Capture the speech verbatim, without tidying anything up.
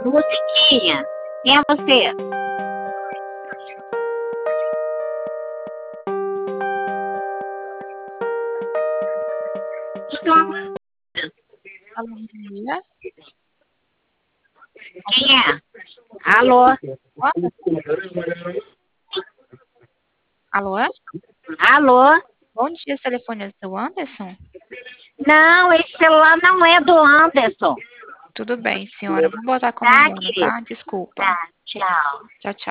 Musiquinha. Quem é você? Alô, bom dia. Quem é? Alô? Alô? Alô? Bom dia, esse telefone é do seu Anderson? Não, esse celular não é do Anderson. Tudo bem, senhora. Vou botar como Tá, engano, querido? tá? Desculpa. Tá, tchau. Tchau, tchau.